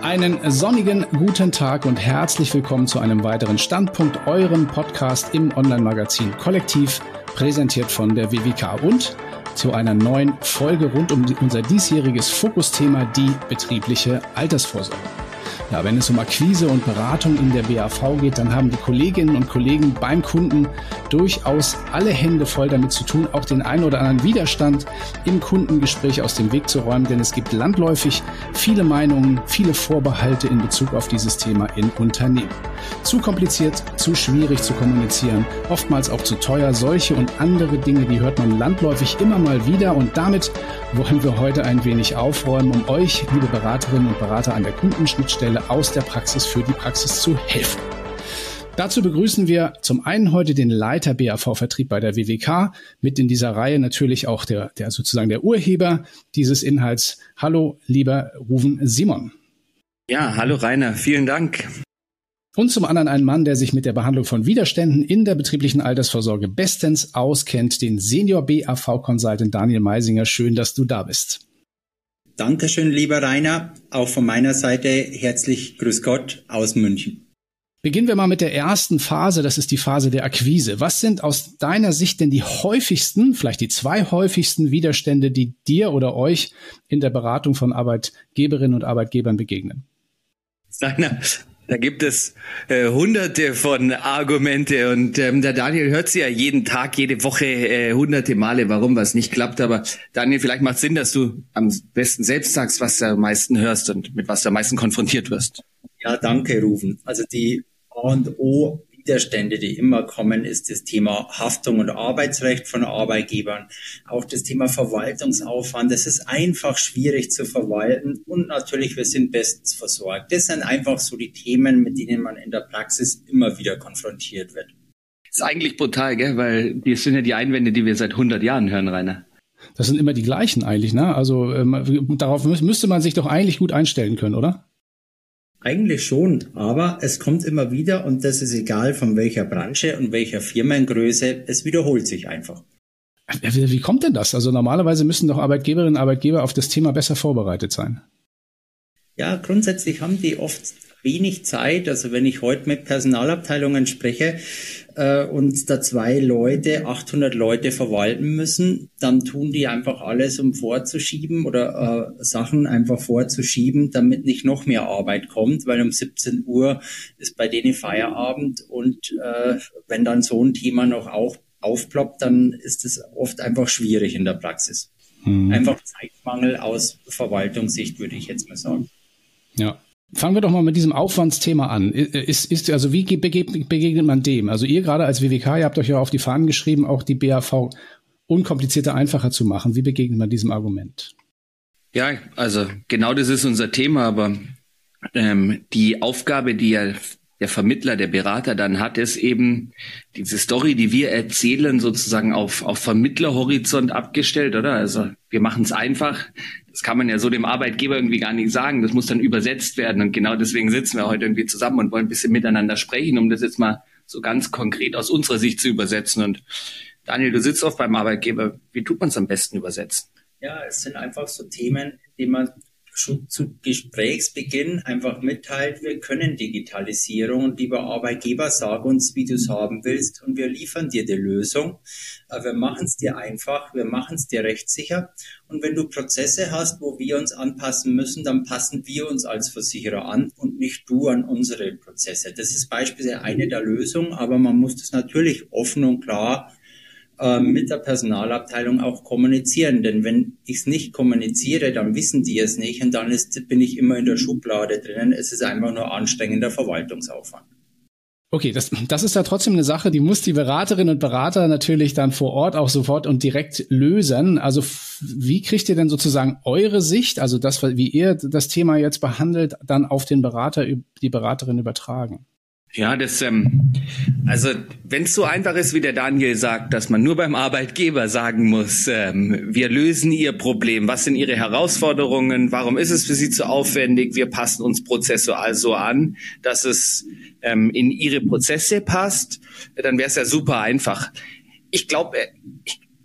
Einen sonnigen guten Tag und herzlich willkommen zu einem weiteren Standpunkt, eurem Podcast im Online-Magazin Kollektiv, präsentiert von der WWK und zu einer neuen Folge rund um unser diesjähriges Fokusthema, die betriebliche Altersvorsorge. Ja, wenn es um Akquise und Beratung in der BAV geht, dann haben die Kolleginnen und Kollegen beim Kunden durchaus alle Hände voll damit zu tun, auch den einen oder anderen Widerstand im Kundengespräch aus dem Weg zu räumen, denn es gibt landläufig viele Meinungen, viele Vorbehalte in Bezug auf dieses Thema in Unternehmen. Zu kompliziert, zu schwierig zu kommunizieren, oftmals auch zu teuer. Solche und andere Dinge, die hört man landläufig immer mal wieder und damit wollen wir heute ein wenig aufräumen, um euch, liebe Beraterinnen und Berater an der Kundenschnittstelle aus der Praxis für die Praxis zu helfen. Dazu begrüßen wir zum einen heute den Leiter BAV-Vertrieb bei der WWK, mit in dieser Reihe natürlich auch der Urheber dieses Inhalts. Hallo, lieber Ruven Simon. Ja, hallo Rainer, vielen Dank. Und zum anderen einen Mann, der sich mit der Behandlung von Widerständen in der betrieblichen Altersvorsorge bestens auskennt, den Senior BAV-Consultant Daniel Meisinger. Schön, dass du da bist. Dankeschön, lieber Rainer. Auch von meiner Seite herzlich grüß Gott aus München. Beginnen wir mal mit der ersten Phase, das ist die Phase der Akquise. Was sind aus deiner Sicht denn die häufigsten, vielleicht die zwei häufigsten Widerstände, die dir oder euch in der Beratung von Arbeitgeberinnen und Arbeitgebern begegnen? Rainer, da gibt es hunderte von Argumente und der Daniel hört sie ja jeden Tag, jede Woche hunderte Male, warum was nicht klappt. Aber Daniel, vielleicht macht es Sinn, dass du am besten selbst sagst, was du am meisten hörst und mit was du am meisten konfrontiert wirst. Ja, danke, Rufen. Also die A und O Widerstände, die immer kommen, ist das Thema Haftung und Arbeitsrecht von Arbeitgebern. Auch das Thema Verwaltungsaufwand. Das ist einfach schwierig zu verwalten. Und natürlich, wir sind bestens versorgt. Das sind einfach so die Themen, mit denen man in der Praxis immer wieder konfrontiert wird. Ist eigentlich brutal, gell? Weil das sind ja die Einwände, die wir seit 100 Jahren hören, Rainer. Das sind immer die gleichen eigentlich, ne? Also darauf müsste man sich doch eigentlich gut einstellen können, oder? Eigentlich schon, aber es kommt immer wieder und das ist egal von welcher Branche und welcher Firmengröße, es wiederholt sich einfach. Wie kommt denn das? Also normalerweise müssen doch Arbeitgeberinnen und Arbeitgeber auf das Thema besser vorbereitet sein. Ja, grundsätzlich haben die oft wenig Zeit. Also wenn ich heute mit Personalabteilungen spreche und da 800 Leute verwalten müssen, dann tun die einfach alles, um vorzuschieben oder Sachen einfach vorzuschieben, damit nicht noch mehr Arbeit kommt, weil um 17 Uhr ist bei denen Feierabend und wenn dann so ein Thema noch aufploppt, dann ist es oft einfach schwierig in der Praxis. Einfach Zeitmangel aus Verwaltungssicht, würde ich jetzt mal sagen. Ja. Fangen wir doch mal mit diesem Aufwandsthema an. Also wie begegnet man dem? Also ihr gerade als WWK, ihr habt euch ja auf die Fahnen geschrieben, auch die BAV unkomplizierter, einfacher zu machen. Wie begegnet man diesem Argument? Ja, also genau das ist unser Thema, aber die Aufgabe, die ja der Vermittler, der Berater dann hat, ist eben diese Story, die wir erzählen, sozusagen auf Vermittlerhorizont abgestellt, oder? Also wir machen es einfach. Das kann man ja so dem Arbeitgeber irgendwie gar nicht sagen. Das muss dann übersetzt werden. Und genau deswegen sitzen wir heute irgendwie zusammen und wollen ein bisschen miteinander sprechen, um das jetzt mal so ganz konkret aus unserer Sicht zu übersetzen. Und Daniel, du sitzt oft beim Arbeitgeber. Wie tut man es am besten übersetzen? Ja, es sind einfach so Themen, die man schon zu Gesprächsbeginn einfach mitteilt, wir können Digitalisierung und lieber Arbeitgeber, sag uns, wie du es haben willst und wir liefern dir die Lösung. Wir machen es dir einfach, wir machen es dir rechtssicher und wenn du Prozesse hast, wo wir uns anpassen müssen, dann passen wir uns als Versicherer an und nicht du an unsere Prozesse. Das ist beispielsweise eine der Lösungen, aber man muss das natürlich offen und klar mit der Personalabteilung auch kommunizieren. Denn wenn ich es nicht kommuniziere, dann wissen die es nicht und dann bin ich immer in der Schublade drinnen. Es ist einfach nur anstrengender Verwaltungsaufwand. Okay, das ist ja trotzdem eine Sache, die muss die Beraterinnen und Berater natürlich dann vor Ort auch sofort und direkt lösen. Also wie kriegt ihr denn sozusagen eure Sicht, also das, wie ihr das Thema jetzt behandelt, dann auf den Berater, die Beraterin übertragen? Ja, also wenn es so einfach ist, wie der Daniel sagt, dass man nur beim Arbeitgeber sagen muss, wir lösen Ihr Problem, was sind Ihre Herausforderungen, warum ist es für Sie zu aufwendig, wir passen uns prozessual so an, dass es in Ihre Prozesse passt, dann wäre es ja super einfach. Ich glaube,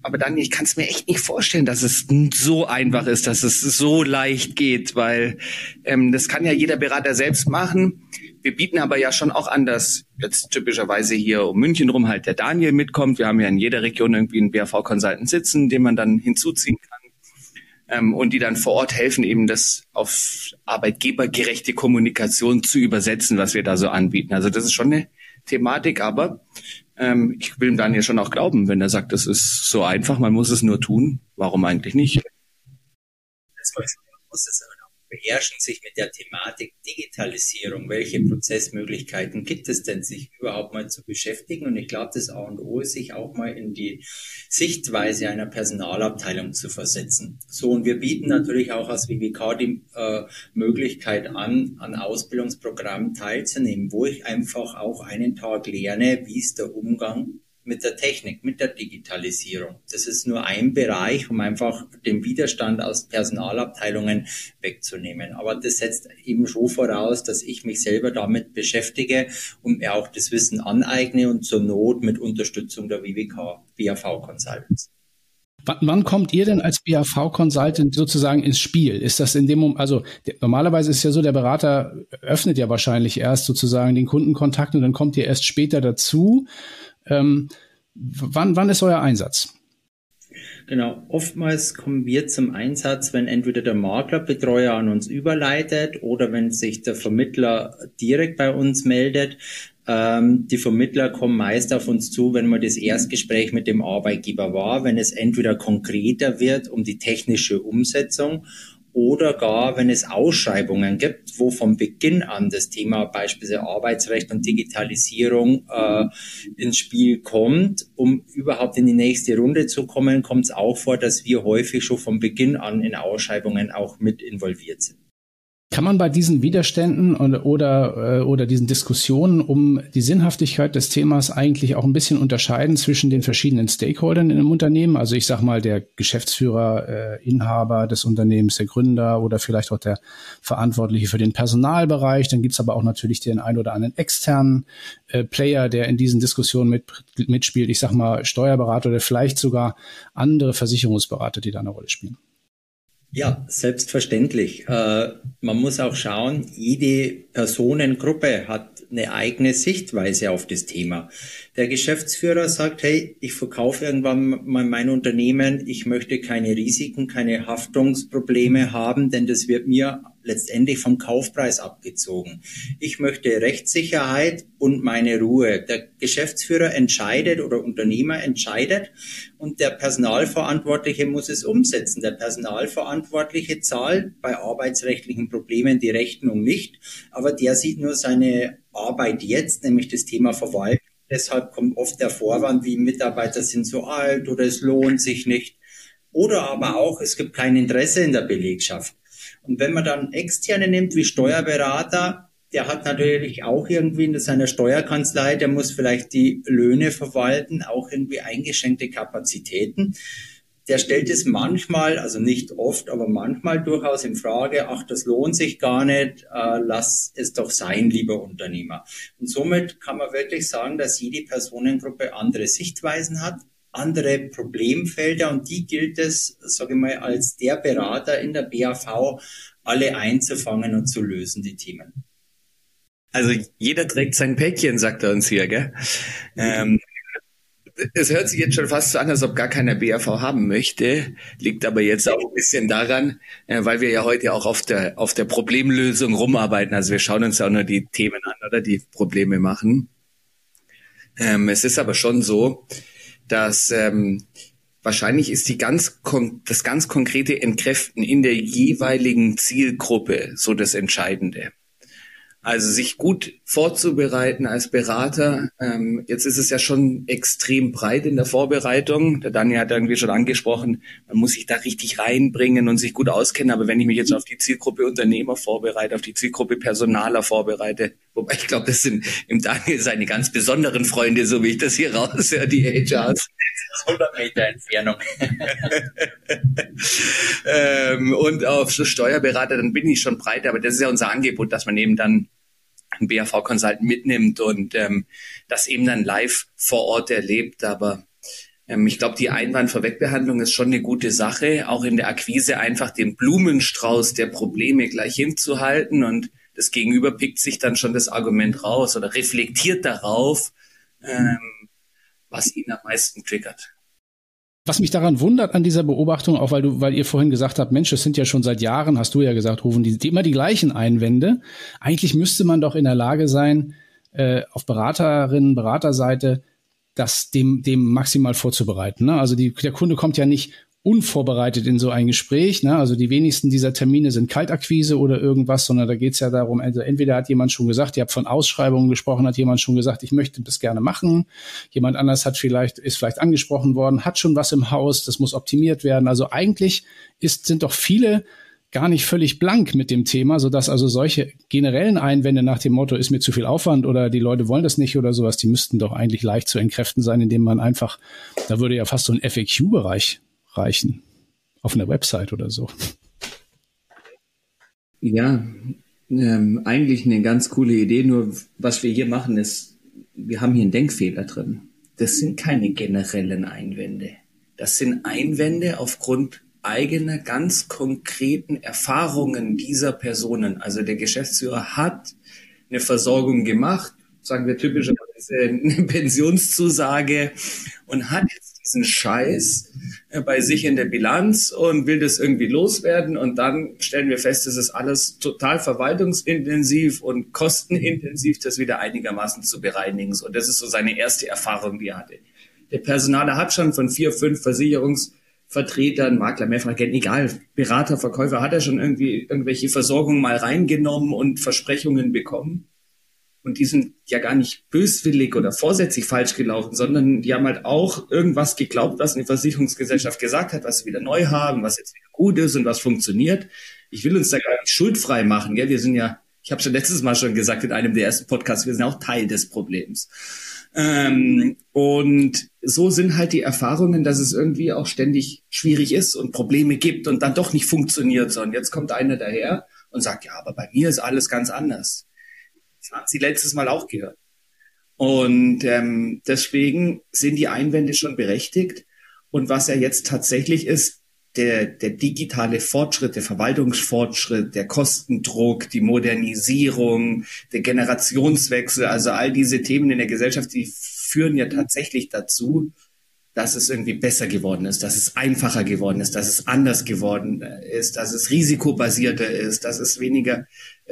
aber dann, ich kann es mir echt nicht vorstellen, dass es so einfach ist, dass es so leicht geht, weil das kann ja jeder Berater selbst machen. Wir bieten aber ja schon auch an, dass jetzt typischerweise hier um München rum halt der Daniel mitkommt. Wir haben ja in jeder Region irgendwie einen BAV-Consultant sitzen, den man dann hinzuziehen kann und die dann vor Ort helfen, eben das auf arbeitgebergerechte Kommunikation zu übersetzen, was wir da so anbieten. Also das ist schon eine Thematik, aber ich will ihm Daniel schon auch glauben, wenn er sagt, das ist so einfach, man muss es nur tun. Warum eigentlich nicht? Man muss es auch beherrschen, sich mit der Thematik Digitalisierung, welche Prozessmöglichkeiten gibt es denn, sich überhaupt mal zu beschäftigen. Und ich glaube, das A und O ist, sich auch mal in die Sichtweise einer Personalabteilung zu versetzen. So, und wir bieten natürlich auch als WWK die Möglichkeit an Ausbildungsprogrammen teilzunehmen, wo ich einfach auch einen Tag lerne, wie ist der Umgang mit der Technik, mit der Digitalisierung. Das ist nur ein Bereich, um einfach den Widerstand aus Personalabteilungen wegzunehmen. Aber das setzt eben schon voraus, dass ich mich selber damit beschäftige und mir auch das Wissen aneigne und zur Not mit Unterstützung der WWK, BAV Consultants. Wann kommt ihr denn als BAV-Consultant sozusagen ins Spiel? Ist das in dem Moment, also normalerweise ist ja so, der Berater öffnet ja wahrscheinlich erst sozusagen den Kundenkontakt und dann kommt ihr erst später dazu. Wann ist euer Einsatz? Genau, oftmals kommen wir zum Einsatz, wenn entweder der Maklerbetreuer an uns überleitet oder wenn sich der Vermittler direkt bei uns meldet. Die Vermittler kommen meist auf uns zu, wenn mal das Erstgespräch mit dem Arbeitgeber war, wenn es entweder konkreter wird um die technische Umsetzung oder gar, wenn es Ausschreibungen gibt, wo von Beginn an das Thema beispielsweise Arbeitsrecht und Digitalisierung ins Spiel kommt. Um überhaupt in die nächste Runde zu kommen, kommt es auch vor, dass wir häufig schon von Beginn an in Ausschreibungen auch mit involviert sind. Kann man bei diesen Widerständen oder diesen Diskussionen um die Sinnhaftigkeit des Themas eigentlich auch ein bisschen unterscheiden zwischen den verschiedenen Stakeholdern in einem Unternehmen? Also ich sag mal, der Geschäftsführer, Inhaber des Unternehmens, der Gründer oder vielleicht auch der Verantwortliche für den Personalbereich. Dann gibt's aber auch natürlich den ein oder anderen externen Player, der in diesen Diskussionen mitspielt. Ich sag mal, Steuerberater oder vielleicht sogar andere Versicherungsberater, die da eine Rolle spielen. Ja, selbstverständlich. Man muss auch schauen, jede Personengruppe hat eine eigene Sichtweise auf das Thema. Der Geschäftsführer sagt, hey, ich verkaufe irgendwann mal mein Unternehmen, ich möchte keine Risiken, keine Haftungsprobleme haben, denn das wird mir letztendlich vom Kaufpreis abgezogen. Ich möchte Rechtssicherheit und meine Ruhe. Der Geschäftsführer entscheidet oder Unternehmer entscheidet und der Personalverantwortliche muss es umsetzen. Der Personalverantwortliche zahlt bei arbeitsrechtlichen Problemen die Rechnung nicht, aber der sieht nur seine Arbeit jetzt, nämlich das Thema Verwaltung. Deshalb kommt oft der Vorwand, wie Mitarbeiter sind so alt oder es lohnt sich nicht. Oder aber auch, es gibt kein Interesse in der Belegschaft. Und wenn man dann Externe nimmt wie Steuerberater, der hat natürlich auch irgendwie in seiner Steuerkanzlei, der muss vielleicht die Löhne verwalten, auch irgendwie eingeschränkte Kapazitäten. Der stellt es manchmal, also nicht oft, aber manchmal durchaus in Frage, ach, das lohnt sich gar nicht, lass es doch sein, lieber Unternehmer. Und somit kann man wirklich sagen, dass jede Personengruppe andere Sichtweisen hat, andere Problemfelder und die gilt es, sage ich mal, als der Berater in der BAV alle einzufangen und zu lösen, die Themen. Also jeder trägt sein Päckchen, sagt er uns hier, gell? Es hört sich jetzt schon fast so an, als ob gar keiner BAV haben möchte, liegt aber jetzt auch ein bisschen daran, weil wir ja heute auch auf der Problemlösung rumarbeiten. Also wir schauen uns ja auch nur die Themen an, oder die Probleme machen. Es ist aber schon so, dass wahrscheinlich ist das ganz konkrete Entkräften in der jeweiligen Zielgruppe so das Entscheidende. Also sich gut vorzubereiten als Berater. Jetzt ist es ja schon extrem breit in der Vorbereitung. Der Daniel hat irgendwie schon angesprochen, man muss sich da richtig reinbringen und sich gut auskennen. Aber wenn ich mich jetzt auf die Zielgruppe Unternehmer vorbereite, auf die Zielgruppe Personaler vorbereite, wobei ich glaube, das sind im Daniel seine ganz besonderen Freunde, so wie ich das hier raushöre, die HRs. 100 Meter Entfernung. Und auf Steuerberater, dann bin ich schon breit. Aber das ist ja unser Angebot, dass man eben dann einen BAV-Consultant mitnimmt und das eben dann live vor Ort erlebt. Aber Ich glaube, die Einwandvorwegbehandlung ist schon eine gute Sache, auch in der Akquise einfach den Blumenstrauß der Probleme gleich hinzuhalten und das Gegenüber pickt sich dann schon das Argument raus oder reflektiert darauf, was ihn am meisten triggert. Was mich daran wundert an dieser Beobachtung, auch weil ihr vorhin gesagt habt, Mensch, es sind ja schon seit Jahren, hast du ja gesagt, Rufen, die immer die gleichen Einwände. Eigentlich müsste man doch in der Lage sein, auf Beraterseite das dem maximal vorzubereiten. Ne? Also der Kunde kommt ja nicht unvorbereitet in so ein Gespräch. Ne? Also die wenigsten dieser Termine sind Kaltakquise oder irgendwas, sondern da geht es ja darum, also entweder hat jemand schon gesagt, ihr habt von Ausschreibungen gesprochen, hat jemand schon gesagt, ich möchte das gerne machen. Jemand anders ist vielleicht angesprochen worden, hat schon was im Haus, das muss optimiert werden. Also eigentlich sind doch viele gar nicht völlig blank mit dem Thema, sodass also solche generellen Einwände nach dem Motto, ist mir zu viel Aufwand oder die Leute wollen das nicht oder sowas, die müssten doch eigentlich leicht zu entkräften sein, indem man einfach, da würde ja fast so ein FAQ-Bereich reichen, auf einer Website oder so. Ja, eigentlich eine ganz coole Idee, nur was wir hier machen ist, wir haben hier einen Denkfehler drin. Das sind keine generellen Einwände. Das sind Einwände aufgrund eigener, ganz konkreten Erfahrungen dieser Personen. Also der Geschäftsführer hat eine Versorgung gemacht, sagen wir typischerweise eine Pensionszusage und hat jetzt diesen Scheiß bei sich in der Bilanz und will das irgendwie loswerden und dann stellen wir fest, es ist alles total verwaltungsintensiv und kostenintensiv, das wieder einigermaßen zu bereinigen. Und das ist so seine erste Erfahrung, die er hatte. Der Personaler hat schon von 4, 5 Versicherungsvertretern, Makler, Mehrfachagenten, egal, Berater, Verkäufer, hat er schon irgendwie irgendwelche Versorgungen mal reingenommen und Versprechungen bekommen. Und die sind ja gar nicht böswillig oder vorsätzlich falsch gelaufen, sondern die haben halt auch irgendwas geglaubt, was eine Versicherungsgesellschaft gesagt hat, was sie wieder neu haben, was jetzt wieder gut ist und was funktioniert. Ich will uns da gar nicht schuldfrei machen, gell? Wir sind ja, ich habe schon letztes Mal schon gesagt in einem der ersten Podcasts, wir sind auch Teil des Problems. Und so sind halt die Erfahrungen, dass es irgendwie auch ständig schwierig ist und Probleme gibt und dann doch nicht funktioniert. So, und jetzt kommt einer daher und sagt, ja, aber bei mir ist alles ganz anders. Das haben Sie letztes Mal auch gehört. Und deswegen sind die Einwände schon berechtigt. Und was ja jetzt tatsächlich ist, der digitale Fortschritt, der Verwaltungsfortschritt, der Kostendruck, die Modernisierung, der Generationswechsel, also all diese Themen in der Gesellschaft, die führen ja tatsächlich dazu, dass es irgendwie besser geworden ist, dass es einfacher geworden ist, dass es anders geworden ist, dass es risikobasierter ist, dass es weniger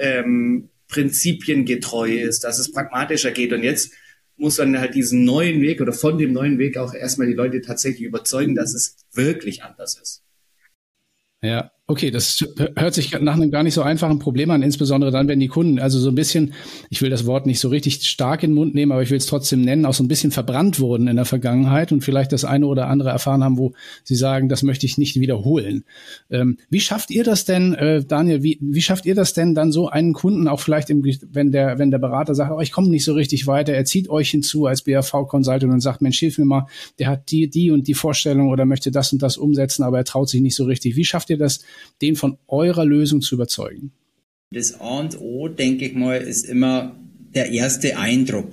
prinzipiengetreu ist, dass es pragmatischer geht. Und jetzt muss man halt diesen neuen Weg oder von dem neuen Weg auch erstmal die Leute tatsächlich überzeugen, dass es wirklich anders ist. Ja, okay, das hört sich nach einem gar nicht so einfachen Problem an, insbesondere dann, wenn die Kunden, also so ein bisschen, ich will das Wort nicht so richtig stark in den Mund nehmen, aber ich will es trotzdem nennen, auch so ein bisschen verbrannt wurden in der Vergangenheit und vielleicht das eine oder andere erfahren haben, wo sie sagen, das möchte ich nicht wiederholen. Wie schafft ihr das denn, Daniel, wie schafft ihr das denn dann so einen Kunden auch vielleicht, wenn der Berater sagt, oh, ich komme nicht so richtig weiter, er zieht euch hinzu als BAV-Consultant und sagt, Mensch, hilf mir mal, der hat die und die Vorstellung oder möchte das und das umsetzen, aber er traut sich nicht so richtig. Wie schafft ihr das, den von eurer Lösung zu überzeugen? Das A und O, denke ich mal, ist immer der erste Eindruck.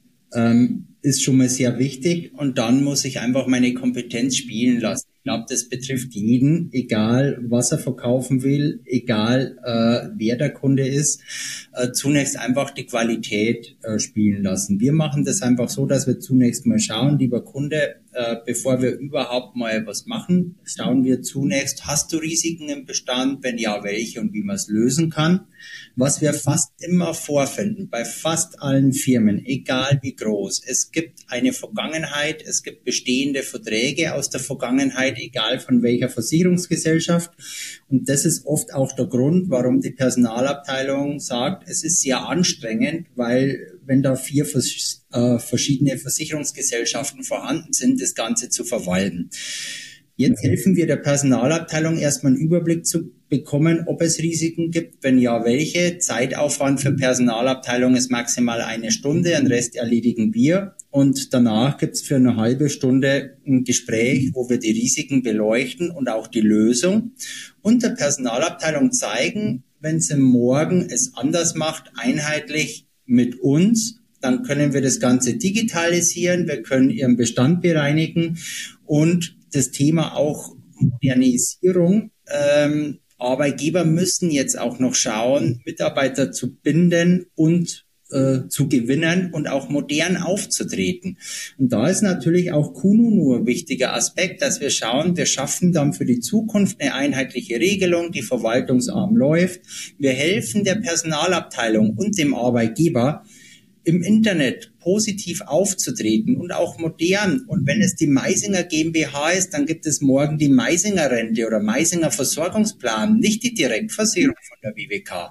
Ist schon mal sehr wichtig und dann muss ich einfach meine Kompetenz spielen lassen. Ich glaube, das betrifft jeden, egal was er verkaufen will, egal wer der Kunde ist, zunächst einfach die Qualität spielen lassen. Wir machen das einfach so, dass wir zunächst mal schauen, lieber Kunde, bevor wir überhaupt mal was machen, schauen wir zunächst, hast du Risiken im Bestand? Wenn ja, welche und wie man es lösen kann? Was wir fast immer vorfinden, bei fast allen Firmen, egal wie groß, es gibt eine Vergangenheit, es gibt bestehende Verträge aus der Vergangenheit, egal von welcher Versicherungsgesellschaft. Und das ist oft auch der Grund, warum die Personalabteilung sagt, es ist sehr anstrengend, weil wenn da 4 verschiedene Versicherungsgesellschaften vorhanden sind, das Ganze zu verwalten. Jetzt helfen wir der Personalabteilung erstmal einen Überblick zu bekommen, ob es Risiken gibt, wenn ja, welche. Zeitaufwand für Personalabteilung ist maximal 1 Stunde, den Rest erledigen wir. Und danach gibt's für eine halbe Stunde ein Gespräch, wo wir die Risiken beleuchten und auch die Lösung. Und der Personalabteilung zeigen, wenn sie morgen es anders macht, einheitlich mit uns, dann können wir das Ganze digitalisieren, wir können ihren Bestand bereinigen und das Thema auch Modernisierung. Arbeitgeber müssen jetzt auch noch schauen, Mitarbeiter zu binden und zu gewinnen und auch modern aufzutreten. Und da ist natürlich auch Kununu ein wichtiger Aspekt, dass wir schauen, wir schaffen dann für die Zukunft eine einheitliche Regelung, die verwaltungsarm läuft. Wir helfen der Personalabteilung und dem Arbeitgeber, im Internet positiv aufzutreten und auch modern. Und wenn es die Meisinger GmbH ist, dann gibt es morgen die Meisinger Rente oder Meisinger Versorgungsplan, nicht die Direktversicherung von der WWK.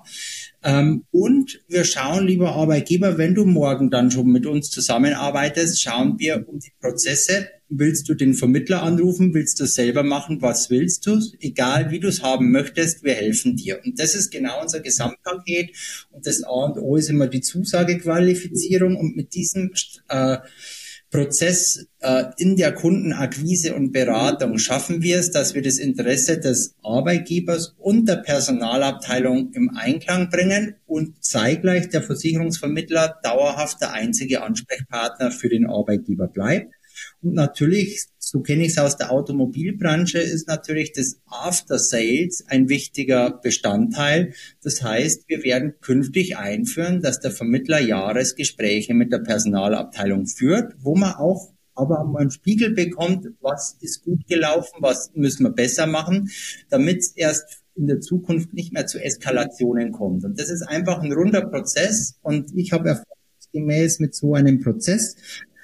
Und wir schauen, lieber Arbeitgeber, wenn du morgen dann schon mit uns zusammenarbeitest, schauen wir um die Prozesse. Willst du den Vermittler anrufen? Willst du es selber machen? Was willst du? Egal, wie du es haben möchtest, wir helfen dir. Und das ist genau unser Gesamtpaket. Und das A und O ist immer die Zusagequalifizierung. Und mit diesem Prozess in der Kundenakquise und Beratung schaffen wir es, dass wir das Interesse des Arbeitgebers und der Personalabteilung im Einklang bringen und zeitgleich der Versicherungsvermittler dauerhaft der einzige Ansprechpartner für den Arbeitgeber bleibt. Und natürlich, so kenne ich es aus der Automobilbranche, ist natürlich das After Sales ein wichtiger Bestandteil. Das heißt, wir werden künftig einführen, dass der Vermittler Jahresgespräche mit der Personalabteilung führt, wo man auch aber mal einen Spiegel bekommt, was ist gut gelaufen, was müssen wir besser machen, damit es erst in der Zukunft nicht mehr zu Eskalationen kommt. Und das ist einfach ein runder Prozess und ich habe erfahrungsgemäß mit so einem Prozess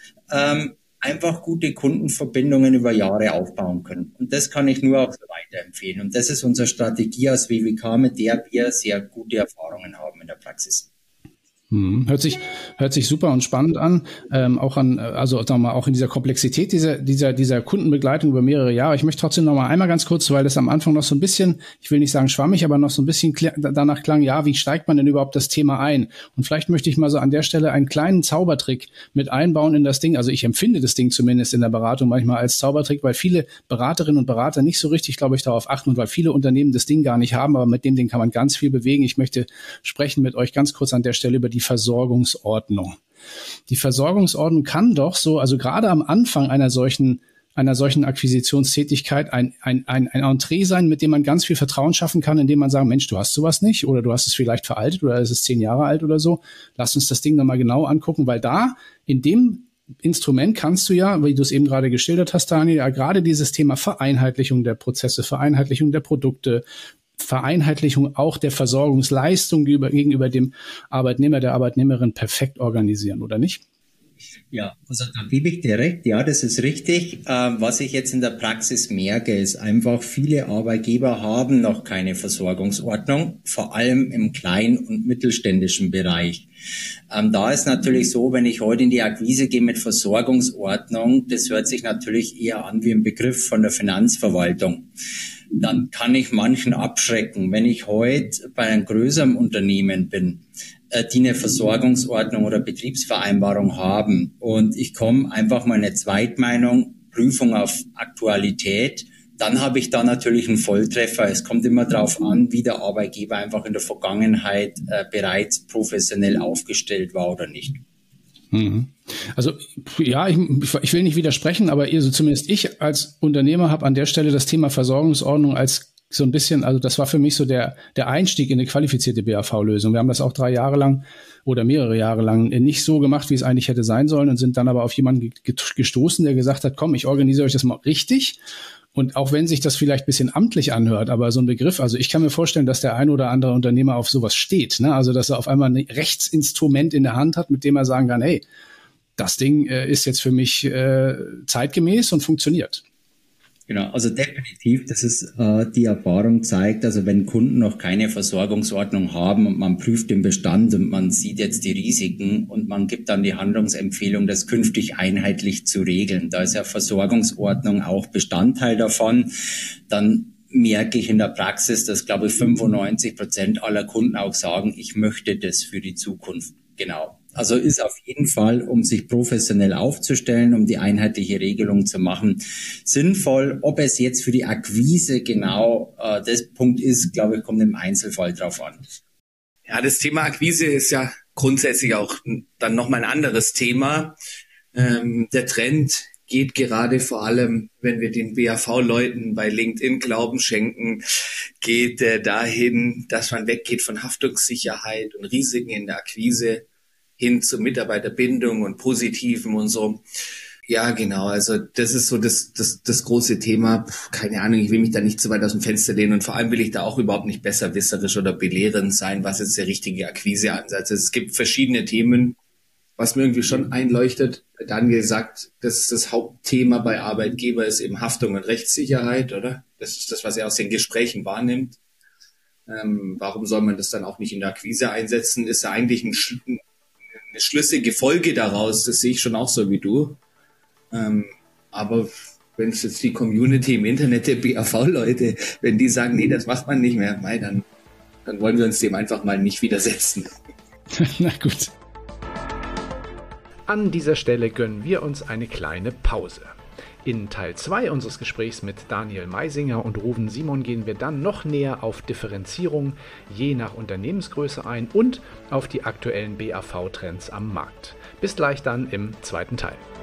einfach gute Kundenverbindungen über Jahre aufbauen können. Und das kann ich nur auch so weiterempfehlen. Und das ist unsere Strategie als WWK, mit der wir sehr gute Erfahrungen haben in der Praxis. Hört sich super und spannend an, also sagen wir mal, auch in dieser Komplexität dieser Kundenbegleitung über mehrere Jahre. Ich möchte trotzdem noch mal einmal ganz kurz, weil das am Anfang noch so ein bisschen, ich will nicht sagen schwammig, aber noch so ein bisschen danach klang, ja, wie steigt man denn überhaupt das Thema ein? Und vielleicht möchte ich mal so an der Stelle einen kleinen Zaubertrick mit einbauen in das Ding. Also ich empfinde das Ding zumindest in der Beratung manchmal als Zaubertrick, weil viele Beraterinnen und Berater nicht so richtig, glaube ich, darauf achten und weil viele Unternehmen das Ding gar nicht haben, aber mit dem Ding kann man ganz viel bewegen. Ich möchte sprechen mit euch ganz kurz an der Stelle über die Versorgungsordnung. Die Versorgungsordnung kann doch so, also gerade am Anfang einer solchen Akquisitionstätigkeit ein Entree sein, mit dem man ganz viel Vertrauen schaffen kann, indem man sagt, Mensch, du hast sowas nicht oder du hast es vielleicht veraltet oder es ist 10 Jahre alt oder so. Lass uns das Ding nochmal genau angucken, weil da in dem Instrument kannst du ja, wie du es eben gerade geschildert hast, Daniel, ja gerade dieses Thema Vereinheitlichung der Prozesse, Vereinheitlichung der Produkte, Vereinheitlichung auch der Versorgungsleistung gegenüber dem Arbeitnehmer, der Arbeitnehmerin perfekt organisieren, oder nicht? Ja, also da gebe ich dir recht, ja, das ist richtig. Was ich jetzt in der Praxis merke, ist einfach, viele Arbeitgeber haben noch keine Versorgungsordnung, vor allem im kleinen und mittelständischen Bereich. Da ist natürlich so, wenn ich heute in die Akquise gehe mit Versorgungsordnung, das hört sich natürlich eher an wie ein Begriff von der Finanzverwaltung. Dann kann ich manchen abschrecken. Wenn ich heute bei einem größeren Unternehmen bin, die eine Versorgungsordnung oder Betriebsvereinbarung haben und ich komme einfach mal eine Zweitmeinung, Prüfung auf Aktualität, dann habe ich da natürlich einen Volltreffer. Es kommt immer darauf an, wie der Arbeitgeber einfach in der Vergangenheit bereits professionell aufgestellt war oder nicht. Also ja, ich will nicht widersprechen, aber zumindest ich als Unternehmer habe an der Stelle das Thema Versorgungsordnung als so ein bisschen, also das war für mich so der Einstieg in eine qualifizierte BAV-Lösung. Wir haben das auch 3 Jahre lang oder mehrere Jahre lang nicht so gemacht, wie es eigentlich hätte sein sollen und sind dann aber auf jemanden gestoßen, der gesagt hat, komm, ich organisiere euch das mal richtig. Und auch wenn sich das vielleicht ein bisschen amtlich anhört, aber so ein Begriff, also ich kann mir vorstellen, dass der ein oder andere Unternehmer auf sowas steht, ne? Also dass er auf einmal ein Rechtsinstrument in der Hand hat, mit dem er sagen kann, hey, das Ding ist jetzt für mich zeitgemäß und funktioniert. Genau, also definitiv, das ist die Erfahrung zeigt, also wenn Kunden noch keine Versorgungsordnung haben und man prüft den Bestand und man sieht jetzt die Risiken und man gibt dann die Handlungsempfehlung, das künftig einheitlich zu regeln. Da ist ja Versorgungsordnung auch Bestandteil davon. Dann merke ich in der Praxis, dass, glaube ich, 95% aller Kunden auch sagen, ich möchte das für die Zukunft. Genau. Also ist auf jeden Fall, um sich professionell aufzustellen, um die einheitliche Regelung zu machen, sinnvoll. Ob es jetzt für die Akquise genau das Punkt ist, glaube ich, kommt im Einzelfall drauf an. Ja, das Thema Akquise ist ja grundsätzlich auch dann nochmal ein anderes Thema. Der Trend geht gerade vor allem, wenn wir den BAV-Leuten bei LinkedIn Glauben schenken, geht dahin, dass man weggeht von Haftungssicherheit und Risiken in der Akquise hin zur Mitarbeiterbindung und Positiven und so. Ja, genau. Also das ist so das große Thema. Keine Ahnung, ich will mich da nicht zu weit aus dem Fenster lehnen und vor allem will ich da auch überhaupt nicht besserwisserisch oder belehrend sein, was jetzt der richtige Akquiseansatz ist. Es gibt verschiedene Themen, was mir irgendwie schon einleuchtet. Daniel sagt, dass das Hauptthema bei Arbeitgeber ist eben Haftung und Rechtssicherheit, oder? Das ist das, was er aus den Gesprächen wahrnimmt. Warum soll man das dann auch nicht in der Akquise einsetzen? Ist ja eigentlich eine schlüssige Folge daraus. Das sehe ich schon auch so wie du. Aber wenn es jetzt die Community im Internet der BAV-Leute, wenn die sagen, nee, das macht man nicht mehr, dann wollen wir uns dem einfach mal nicht widersetzen. Na gut. An dieser Stelle gönnen wir uns eine kleine Pause. In Teil 2 unseres Gesprächs mit Daniel Meisinger und Ruven Simon gehen wir dann noch näher auf Differenzierung je nach Unternehmensgröße ein und auf die aktuellen BAV-Trends am Markt. Bis gleich dann im zweiten Teil.